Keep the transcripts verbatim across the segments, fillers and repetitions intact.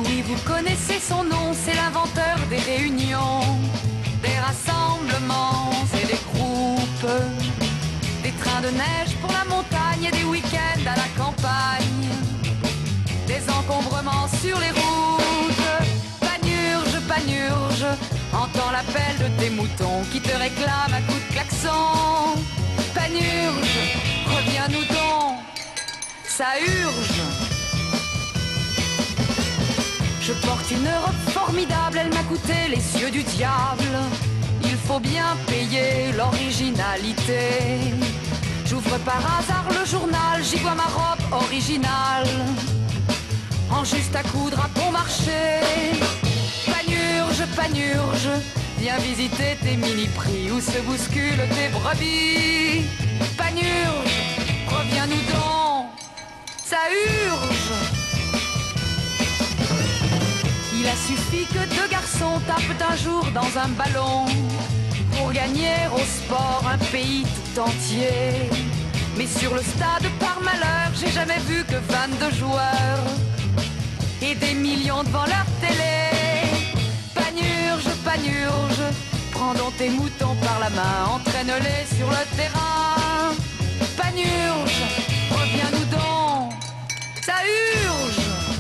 Oui, vous connaissez son nom, c'est l'inventeur des réunions, des rassemblements et des groupes, des trains de neige pour la montagne et des week-ends à la campagne, des encombrements sur les routes. Panurge, panurge, entends l'appel de tes moutons qui te réclament à coups de klaxon. Panurge, reviens-nous donc, ça urge. Je porte une robe formidable, elle m'a coûté les yeux du diable. Il faut bien payer l'originalité. J'ouvre par hasard le journal, j'y vois ma robe originale, en juste à coudre à bon marché. Panurge, panurge, viens visiter tes mini-prix où se bousculent tes brebis. Panurge, reviens-nous donc, ça urge. Il a suffi que deux garçons tapent un jour dans un ballon pour gagner au sport un pays tout entier. Mais sur le stade, par malheur, j'ai jamais vu que vingt-deux joueurs et des millions devant leur télé. Panurge, panurge, prends donc tes moutons par la main, entraîne-les sur le terrain. Panurge, reviens-nous donc, ça urge.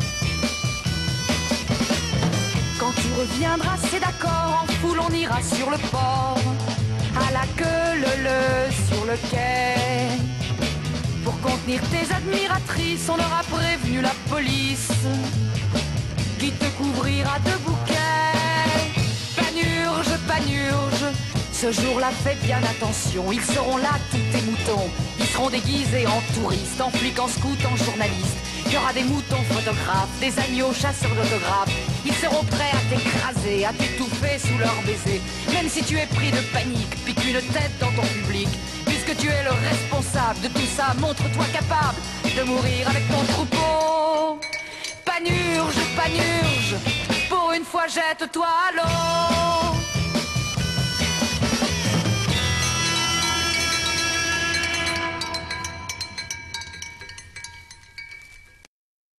Quand tu reviendras, c'est d'accord, en foule on ira sur le port, à la queue leu sur le quai. Pour contenir tes admiratrices, on aura prévenu la police qui te couvrira de bouquets. Panurge, panurge, ce jour-là fais bien attention, ils seront là tous tes moutons. Ils seront déguisés en touristes, en flics, en scouts, en journalistes. Il y aura des moutons photographes, des agneaux chasseurs d'autographes. Ils seront prêts à t'écraser, à t'étouffer sous leurs baisers. Même si tu es pris de panique, pique une tête dans ton public. Puisque tu es le responsable de tout ça, montre-toi capable de mourir avec ton troupeau. Panurge, panurge, pour une fois jette-toi à l'eau.